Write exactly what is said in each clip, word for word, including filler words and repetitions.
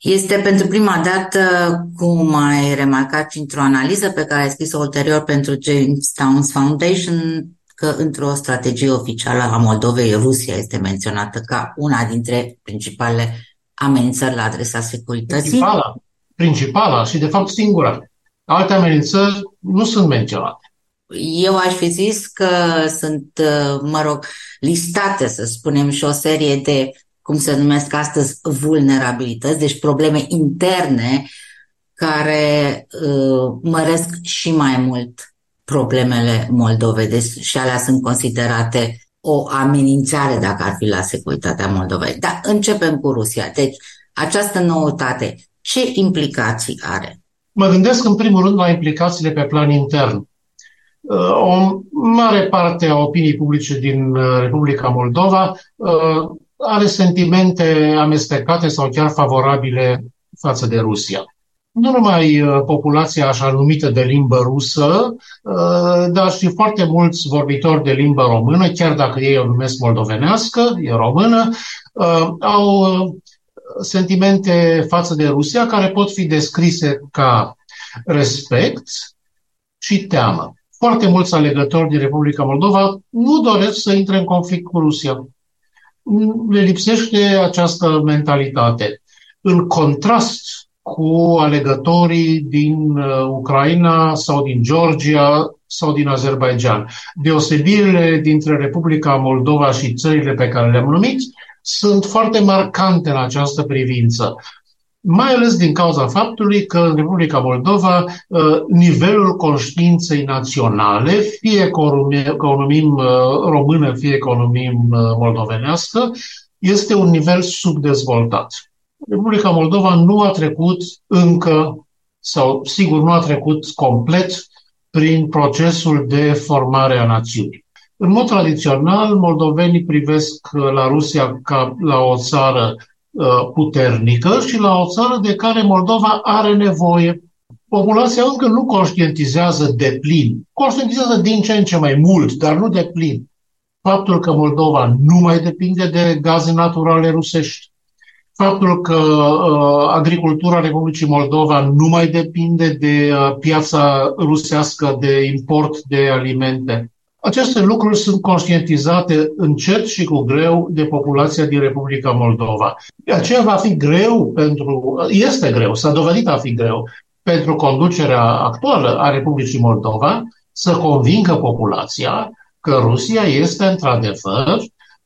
Este pentru prima dată, cum ai remarcat și într-o analiză pe care ai scris-o ulterior pentru Jamestown Foundation, că într-o strategie oficială a Moldovei, Rusia este menționată ca una dintre principalele amenințări la adresa securității. Principala, principala și de fapt singura. Alte amenințări nu sunt menționate. Eu aș fi zis că sunt, mă rog, listate, să spunem, și o serie de, cum se numesc astăzi, vulnerabilități, deci probleme interne care uh, măresc și mai mult problemele Moldovei, deci și alea sunt considerate o amenințare, dacă ar fi, la securitatea Moldovei. Dar începem cu Rusia. Deci, această noutate, ce implicații are? Mă gândesc în primul rând la implicațiile pe plan intern. O mare parte a opiniei publice din Republica Moldova are sentimente amestecate sau chiar favorabile față de Rusia. Nu numai populația așa numită de limbă rusă, dar și foarte mulți vorbitori de limbă română, chiar dacă ei o numesc moldovenească, e română, au sentimente față de Rusia care pot fi descrise ca respect și teamă. Foarte mulți alegători din Republica Moldova nu doresc să intre în conflict cu Rusia. Le lipsește această mentalitate. În contrast cu alegătorii din Ucraina sau din Georgia sau din Azerbaidjan. Deosebirile dintre Republica Moldova și țările pe care le-am numit sunt foarte marcante în această privință. Mai ales din cauza faptului că în Republica Moldova nivelul conștiinței naționale, fie că o numim română, fie că o numim moldovenească, este un nivel subdezvoltat. Republica Moldova nu a trecut încă, sau sigur nu a trecut complet, prin procesul de formare a națiunii. În mod tradițional, moldovenii privesc la Rusia ca la o țară puternică și la o țară de care Moldova are nevoie. Populația încă nu conștientizează deplin, conștientizează din ce în ce mai mult, dar nu deplin, faptul că Moldova nu mai depinde de gaze naturale rusești, faptul că uh, agricultura Republicii Moldova nu mai depinde de uh, piața rusească de import de alimente. Aceste lucruri sunt conștientizate încet și cu greu de populația din Republica Moldova. De aceea va fi greu pentru, este greu, s-a dovedit a fi greu pentru conducerea actuală a Republicii Moldova să convingă populația că Rusia este într-adevăr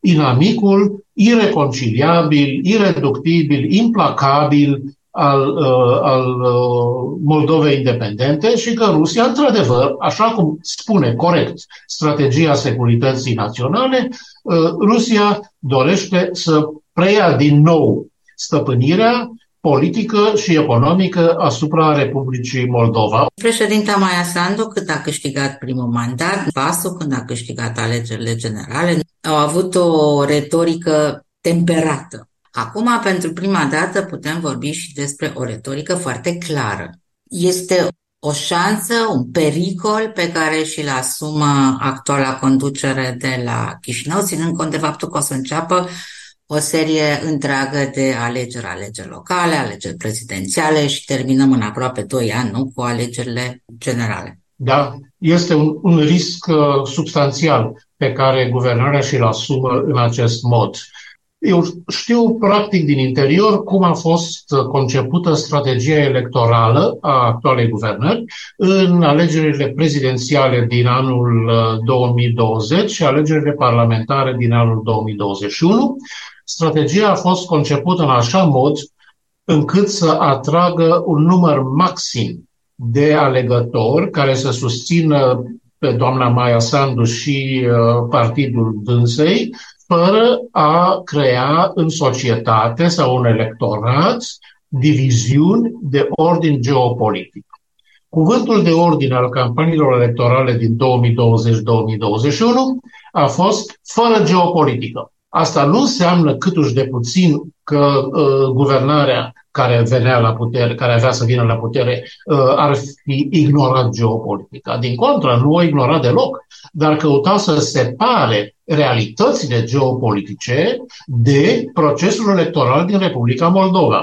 inamicul ireconciliabil, ireductibil, implacabil al, uh, al uh, Moldovei independente și că Rusia, într-adevăr, așa cum spune corect strategia securității naționale, uh, Rusia dorește să preia din nou stăpânirea politică și economică asupra Republicii Moldova. Președinta Maia Sandu, când a câștigat primul mandat, Vasu, când a câștigat alegerile generale, au avut o retorică temperată. Acum, pentru prima dată, putem vorbi și despre o retorică foarte clară. Este o șansă, un pericol pe care și-l asumă actuala conducere de la Chișinău, ținând cont de faptul că o să înceapă o serie întreagă de alegeri, alegeri locale, alegeri prezidențiale și terminăm în aproape doi ani, nu, cu alegerile generale. Da, este un, un risc uh, substanțial pe care guvernarea și-l asumă în acest mod. Eu știu practic din interior cum a fost concepută strategia electorală a actualei guvernări în alegerile prezidențiale din anul două mii douăzeci și alegerile parlamentare din anul două mii douăzeci și unu. Strategia a fost concepută în așa mod încât să atragă un număr maxim de alegători care să susțină pe doamna Maia Sandu și uh, partidul dânsei, fără a crea în societate sau în electorat diviziuni de ordin geopolitic. Cuvântul de ordine al campaniilor electorale din două mii douăzeci - două mii douăzeci și unu a fost fără geopolitică. Asta nu înseamnă câtuși de puțin că uh, guvernarea care venea la putere, care avea să vină la putere, uh, ar fi ignorat geopolitica. Din contră, nu o ignora deloc, dar căuta să separe realitățile geopolitice de procesul electoral din Republica Moldova.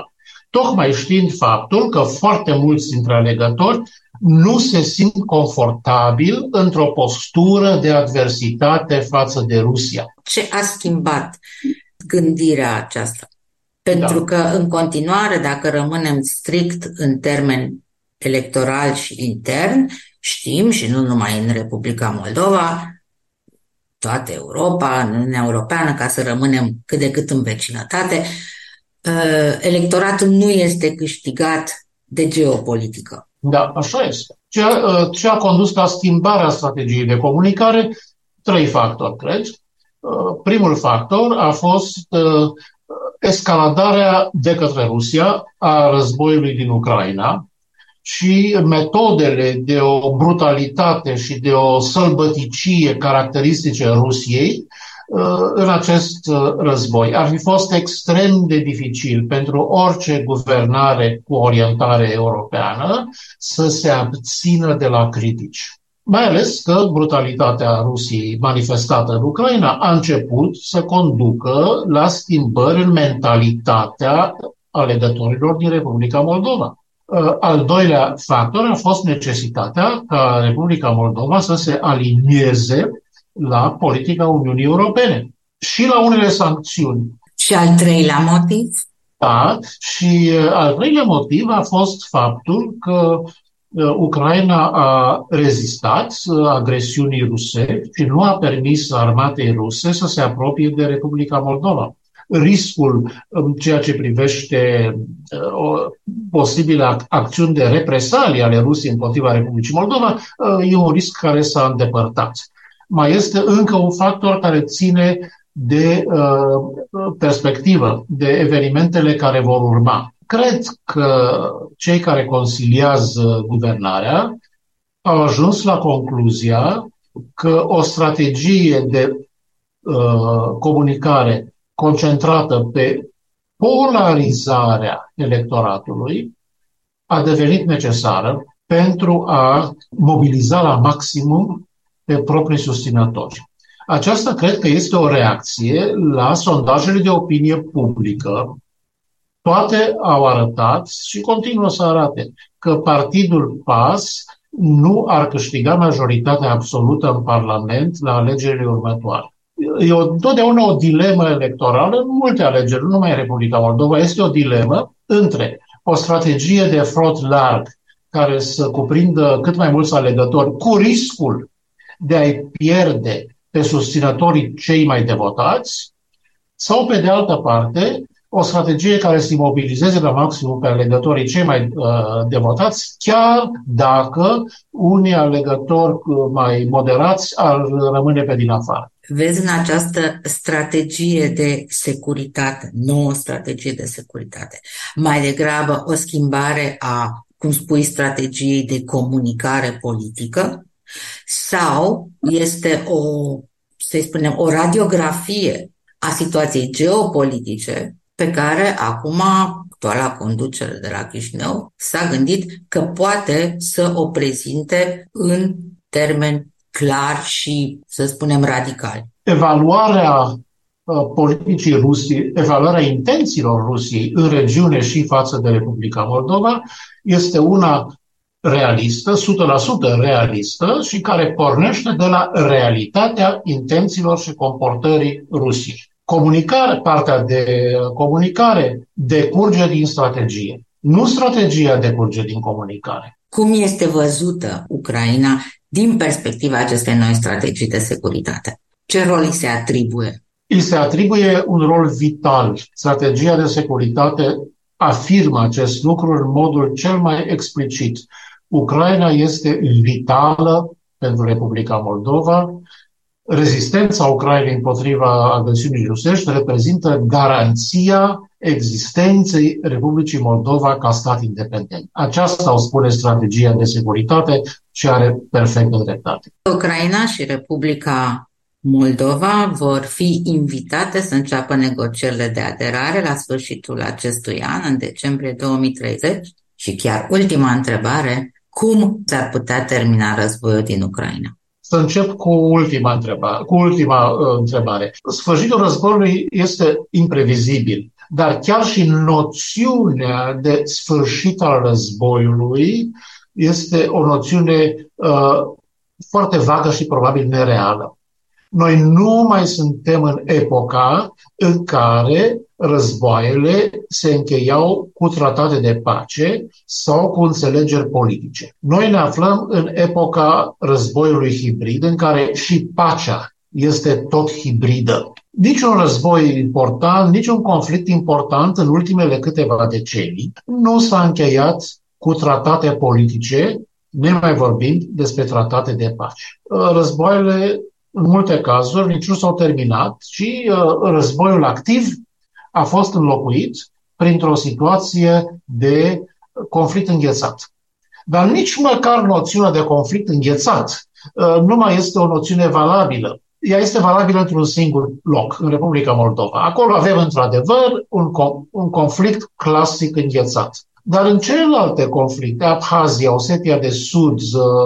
tocmai știind faptul că foarte mulți dintre alegători nu se simt confortabil într-o postură de adversitate față de Rusia. Ce a schimbat gândirea aceasta? Pentru da. că, în continuare, dacă rămânem strict în termeni electoral și intern, știm, și nu numai în Republica Moldova, toată Europa, în Uniunea Europeană, ca să rămânem cât de cât în vecinătate, electoratul nu este câștigat de geopolitică. Da, așa este. Ce a, ce a condus la schimbarea strategiei de comunicare? Trei factori, cred. Primul factor a fost escaladarea de către Rusia a războiului din Ucraina și metodele de o brutalitate și de o sălbăticie caracteristice Rusiei în acest război. Ar fi fost extrem de dificil pentru orice guvernare cu orientare europeană să se abțină de la critici. Mai ales că brutalitatea Rusiei manifestată în Ucraina a început să conducă la schimbări în mentalitatea alegătorilor din Republica Moldova. Al doilea factor a fost necesitatea ca Republica Moldova să se alinieze la politica Uniunii Europene și la unele sancțiuni. Și al treilea motiv? Da, și al treilea motiv a fost faptul că Ucraina a rezistat agresiunii ruse și nu a permis armatei ruse să se apropie de Republica Moldova. Riscul în ceea ce privește o posibile acțiuni de represalii ale Rusiei împotriva Republicii Moldova e un risc care s-a îndepărtat. Mai este încă un factor care ține de uh, perspectivă, de evenimentele care vor urma. Cred că cei care consiliază guvernarea au ajuns la concluzia că o strategie de uh, comunicare concentrată pe polarizarea electoratului a devenit necesară pentru a mobiliza la maximum pe proprii susținători. Aceasta cred că este o reacție la sondajele de opinie publică. Toate au arătat și continuă să arate că partidul P A S nu ar câștiga majoritatea absolută în Parlament la alegerile următoare. E o, totdeauna o dilemă electorală în multe alegeri, nu numai în Republica Moldova, este o dilemă între o strategie de front larg care să cuprindă cât mai mulți alegători cu riscul de a-i pierde pe susținătorii cei mai devotați, sau, pe de altă parte, o strategie care să mobilizeze la maximum pe alegătorii cei mai uh, devotați, chiar dacă unii alegători mai moderați ar rămâne pe din afară. Vezi în această strategie de securitate, nouă strategie de securitate, mai degrabă o schimbare a, cum spui, strategiei de comunicare politică, sau este o, să spunem, o radiografie a situației geopolitice pe care acum actuala conducere de la Chișinău s-a gândit că poate să o prezinte în termeni clar și, să spunem, radical. Evaluarea uh, politicii Rusiei, evaluarea intențiilor Rusiei în regiune și față de Republica Moldova este una realistă, o sută la sută realistă și care pornește de la realitatea intențiilor și comportării Rusiei. Comunicare, partea de comunicare decurge din strategie. Nu strategia decurge din comunicare. Cum este văzută Ucraina din perspectiva acestei noi strategii de securitate? Ce rol îi se atribuie? Îi se atribuie un rol vital. Strategia de securitate afirmă acest lucru în modul cel mai explicit. Ucraina este vitală pentru Republica Moldova. Rezistența Ucrainei împotriva agresiunii rusești reprezintă garanția existenței Republicii Moldova ca stat independent. Aceasta o spune strategia de securitate și are perfectă dreptate. Ucraina și Republica Moldova vor fi invitate să înceapă negocierile de aderare la sfârșitul acestui an, în decembrie două mii treizeci. Și chiar ultima întrebare, cum s-ar putea termina războiul din Ucraina? Să încep cu ultima întrebare. Cu ultima uh, întrebare. Sfârșitul războiului este imprevizibil. dar chiar și noțiunea de sfârșit al războiului este o noțiune uh, foarte vagă și probabil nereală. Noi nu mai suntem în epoca în care războaiele se încheiau cu tratate de pace sau cu înțelegeri politice. Noi ne aflăm în epoca războiului hibrid, în care și pacea este tot hibridă. Niciun război important, niciun conflict important în ultimele câteva decenii nu s-a încheiat cu tratate politice, nemai vorbind despre tratate de pace. Războaiele, în multe cazuri, nici nu s-au terminat, ci războiul activ a fost înlocuit printr-o situație de conflict înghețat. Dar nici măcar noțiunea de conflict înghețat nu mai este o noțiune valabilă. Ea este valabilă într-un singur loc, în Republica Moldova. Acolo avem, într-adevăr, un, un conflict clasic înghețat. Dar în celelalte conflicte, Abhazia, Osetia de Sud,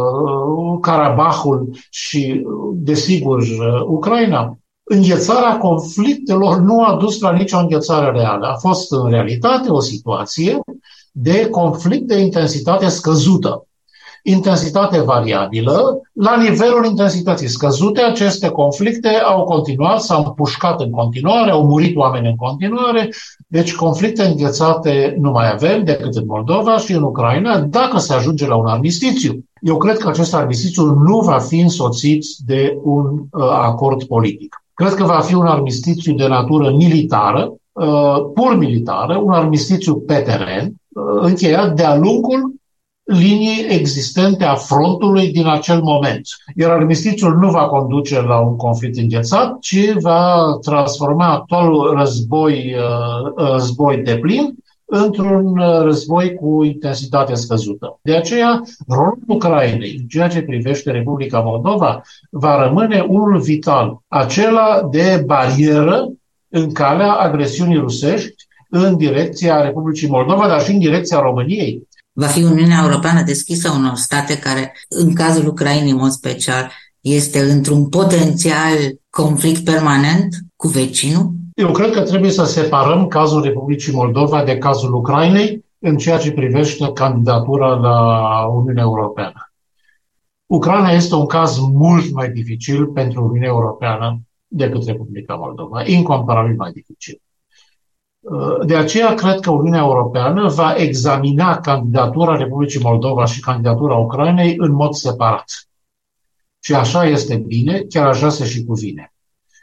Karabahul și, desigur, Ucraina, înghețarea conflictelor nu a dus la nicio înghețare reală. A fost, în realitate, o situație de conflict de intensitate scăzută. Intensitate variabilă, la nivelul intensității scăzute, aceste conflicte au continuat, s-au împușcat în continuare, au murit oameni în continuare, deci conflicte înghețate nu mai avem decât în Moldova și în Ucraina, dacă se ajunge la un armistițiu. Eu cred că acest armistițiu nu va fi însoțit de un uh, acord politic. Cred că va fi un armistițiu de natură militară, uh, pur militară, un armistițiu pe teren, uh, încheiat de-a lungul linii existente a frontului din acel moment. Iar armistițiul nu va conduce la un conflict înghețat, ci va transforma actualul război, război deplin într-un război cu intensitate scăzută. De aceea, rolul Ucrainei, în ceea ce privește Republica Moldova, va rămâne unul vital, acela de barieră în calea agresiunii rusești în direcția Republicii Moldova, dar și în direcția României. Va fi Uniunea Europeană deschisă unor state care, în cazul Ucrainei în mod special, este într-un potențial conflict permanent cu vecinul? Eu cred că trebuie să separăm cazul Republicii Moldova de cazul Ucrainei în ceea ce privește candidatura la Uniunea Europeană. Ucraina este un caz mult mai dificil pentru Uniunea Europeană decât Republica Moldova, incomparabil mai dificil. De aceea cred că Uniunea Europeană va examina candidatura Republicii Moldova și candidatura Ucrainei în mod separat. Și așa este bine, chiar așa se și cuvine.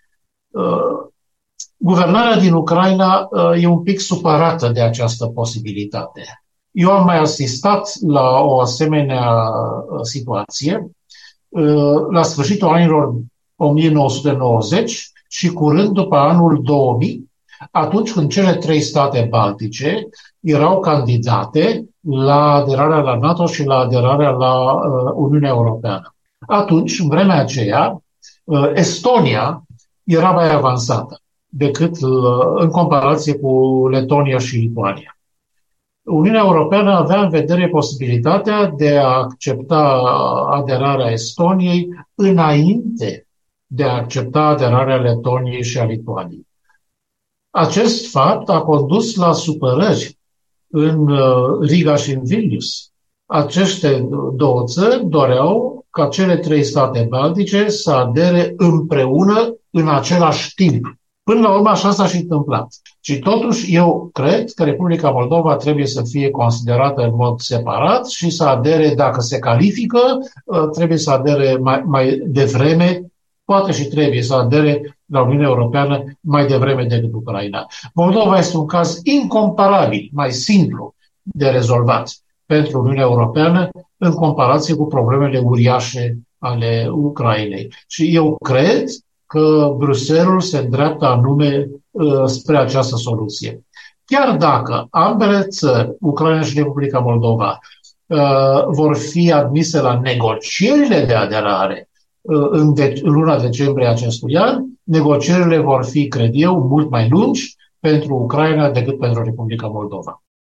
Guvernarea din Ucraina e un pic supărată de această posibilitate. Eu am mai asistat la o asemenea situație la sfârșitul anilor o mie nouă sute nouăzeci și curând după anul două mii, atunci când cele trei state baltice erau candidate la aderarea la NATO și la aderarea la uh, Uniunea Europeană. Atunci, în vremea aceea, uh, Estonia era mai avansată decât uh, în comparație cu Letonia și Lituania. Uniunea Europeană avea în vedere posibilitatea de a accepta aderarea Estoniei înainte de a accepta aderarea Letoniei și a Lituaniei. Acest fapt a condus la supărări în Riga și în Vilnius. Aceste două țări doreau ca cele trei state baltice să adere împreună în același timp. Până la urmă așa s-a și întâmplat. Și totuși eu cred că Republica Moldova trebuie să fie considerată în mod separat și să adere, dacă se califică, trebuie să adere mai, mai devreme, poate și trebuie să adere la Uniunea Europeană mai devreme decât Ucraina. Moldova este un caz incomparabil, mai simplu de rezolvat pentru Uniunea Europeană în comparație cu problemele uriașe ale Ucrainei. Și eu cred că Bruxelles se îndreaptă anume uh, spre această soluție. Chiar dacă ambele țări, Ucraina și Republica Moldova, uh, vor fi admise la negocierile de aderare uh, în, de- în luna decembrie acestui an, negocierile vor fi, cred eu, mult mai lungi pentru Ucraina decât pentru Republica Moldova.